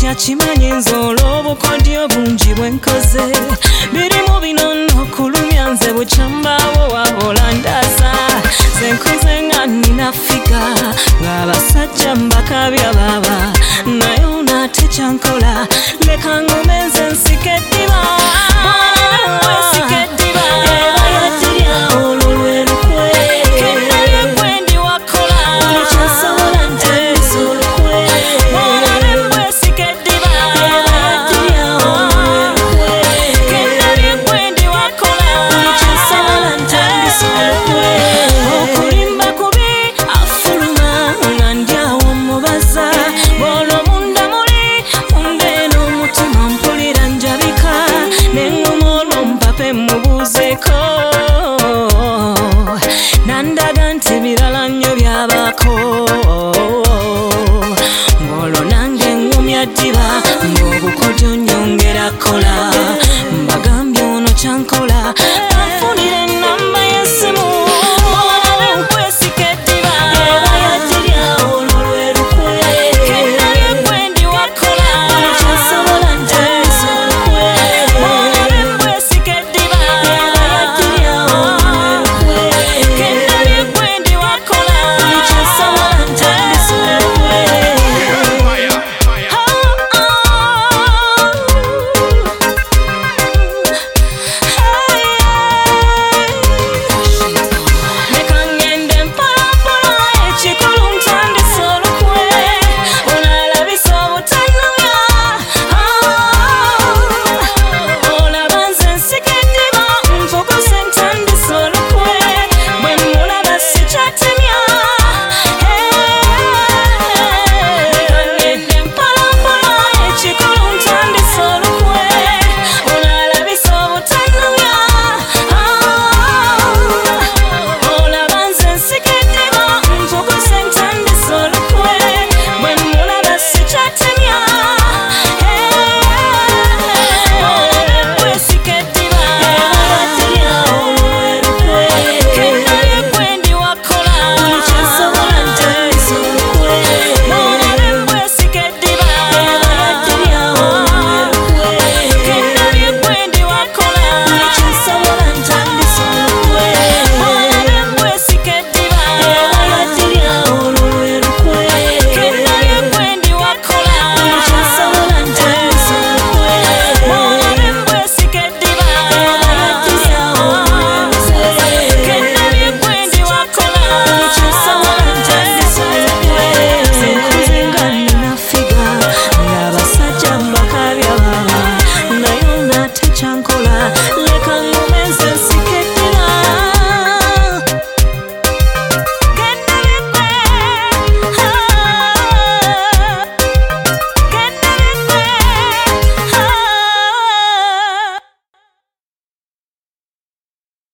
yakimanyi nze olw'obukodyo bungi bwenkoze birimu bino n'okulumya nze bukyambaawo wabola ndaza ze nkoze nga nina figa ng'abasajja mbakabya baba naye onaate kyankola leka ngome nze nsike eddiba nandaga nti birala nnyo byabako ng'olwo nange ngumya ddiba ng'obukodyo nnyongera kola